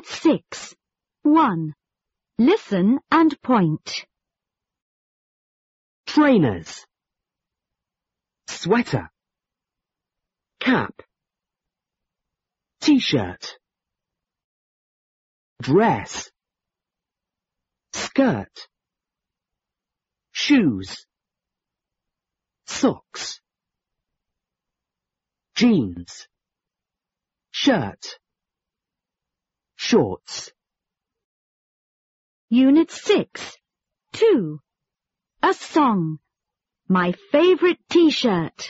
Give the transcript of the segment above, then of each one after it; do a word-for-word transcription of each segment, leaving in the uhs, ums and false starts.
Unit six. one. Listen and point. Trainers. Sweater. Cap. T-shirt. Dress. Skirt. Shoes. Socks. Jeans. Shirt. Shorts. Unit six. two. A song. My favorite T-shirt.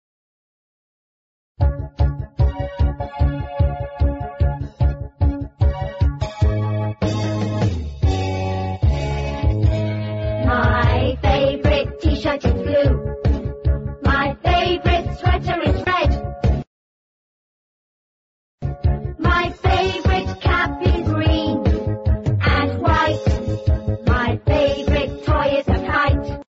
My favorite T-shirt is blue. My favorite sweater is red. My favorite cap is green and white. My favorite toy is a kite.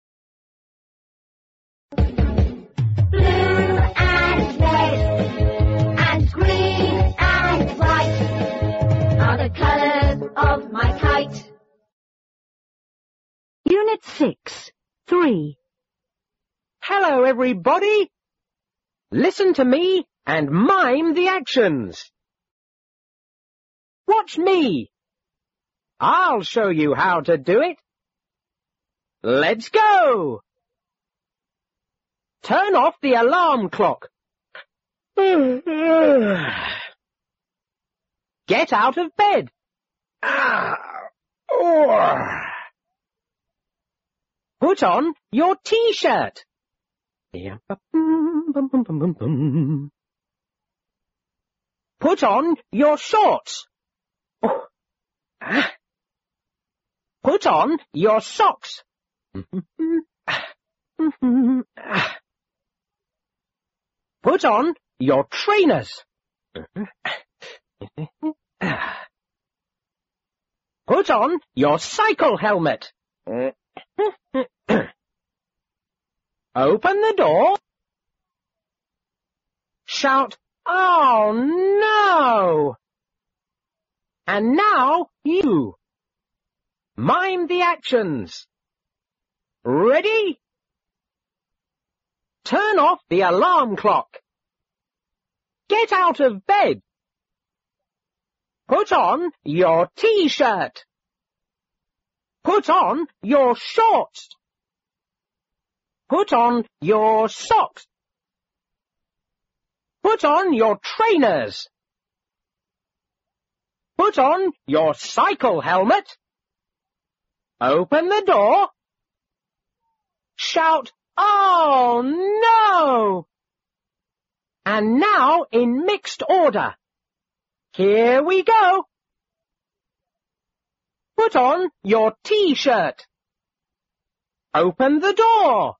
Blue and red and green and white are the colours of my kite. Unit six. three. Hello, everybody. Listen to me and mime the actions. Watch me. I'll show you how to do it. Let's go. Turn off the alarm clock. Get out of bed. Put on your T-shirt. Put on your shorts. Put on your socks. Put on your trainers. Put on your cycle helmet. Open the door. Shout, "Oh no!" And now you. Mime the actions. Ready? Turn off the alarm clock. Get out of bed. Put on your T-shirt. Put on your shorts. Put on your socks. Put on your trainers. Put on your cycle helmet. Open the door. Shout, "Oh no!" And now in mixed order. Here we go. Put on your T-shirt. Open the door.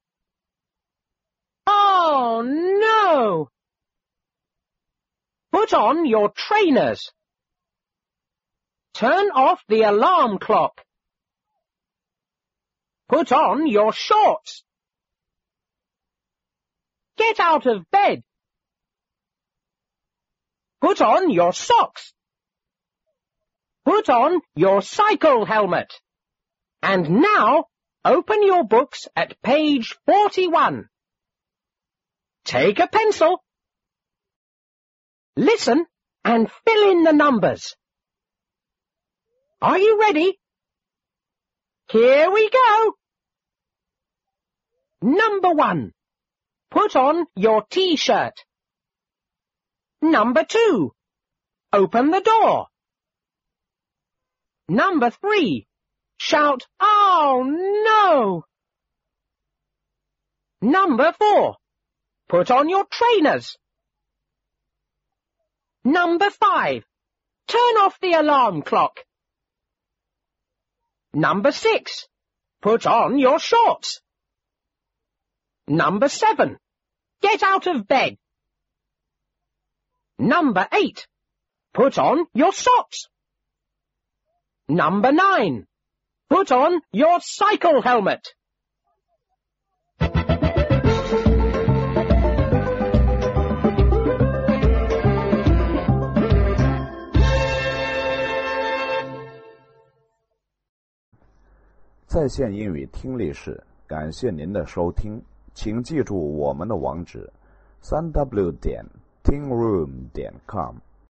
Oh no! Put on your trainers. Turn off the alarm clock. Put on your shorts. Get out of bed. Put on your socks. Put on your cycle helmet. And now, open your books at page forty-one. Take a pencil. Listen and fill in the numbers. Are you ready? Here we go. Number one. Put on your T-shirt. Number two. Open the door. Number three. Shout, "Oh no!" Number four. Put on your trainers. Number five. Turn off the alarm clock. Number six. Put on your shorts. Number seven. Get out of bed. Number eight. Put on your socks. Number nine. Put on your cycle helmet. 在线英语听力室，感谢您的收听，请记住我们的网址：三 w 点 tingroom 点 com。